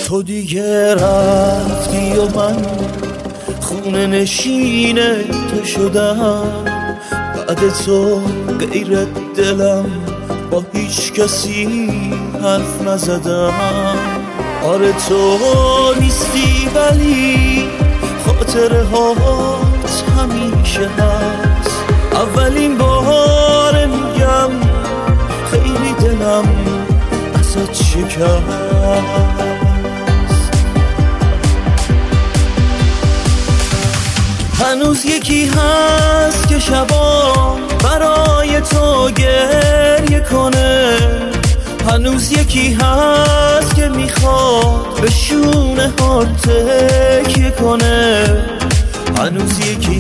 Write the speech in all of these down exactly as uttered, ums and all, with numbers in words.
تو دیگه رفتی و من خونه نشین تو شدم، بعد تو غیر دلم با هیچ کسی حرف نزدم. آره تو نیستی ولی خاطره هات همیشه هست. اولین بار میگم خیلی دلم ازت شکست. هنوز یکی هست که شبا برای تو گریه کنه، هنوز یکی هست که میخواد به شونه ها تکیه کنه، هنوز یکی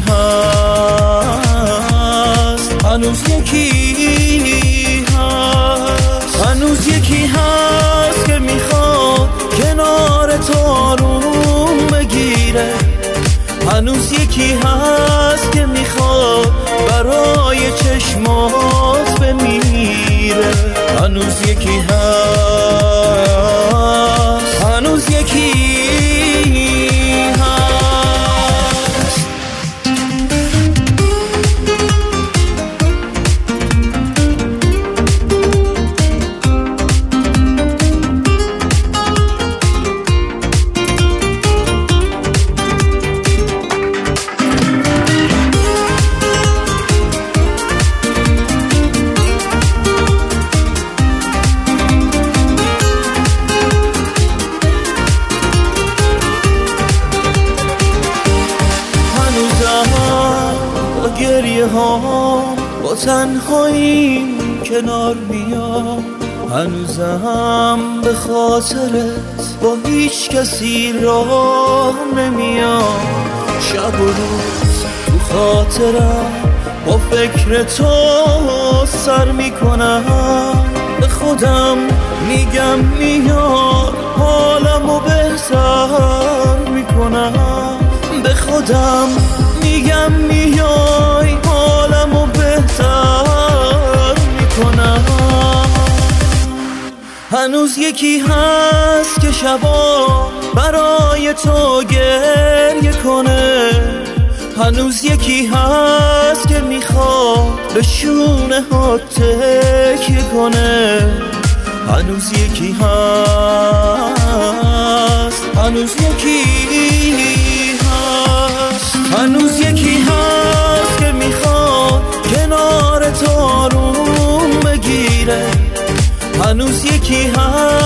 هست، هنوز یکی هست، هنوز یکی هست که میخواد کنار تو آروم بگیره، هنوز یکی هست که میخواد برای چشمات بمیره، هنوز یکی هست، هنوز یکی هست. گریه ها با تنهاییم کنار میام، هنوزم به خاطرت با هیچ کسی راه نمیام، شب و روز تو خاطرم با فکر تو سر میکنم، به خودم میگم میاد حالمو بهتر میکنم، به خودم میگم میای حالمو بهتر میکنم. هنوز یکی هست که شبا برای تو گریه کنه، هنوز یکی هست که میخواد به شونه ها تکیه کنه، هنوز یکی هست، هنوز یکی هست، هنوز یکی هست که میخواد کنار تو آروم بگیره، هنوز یکی هست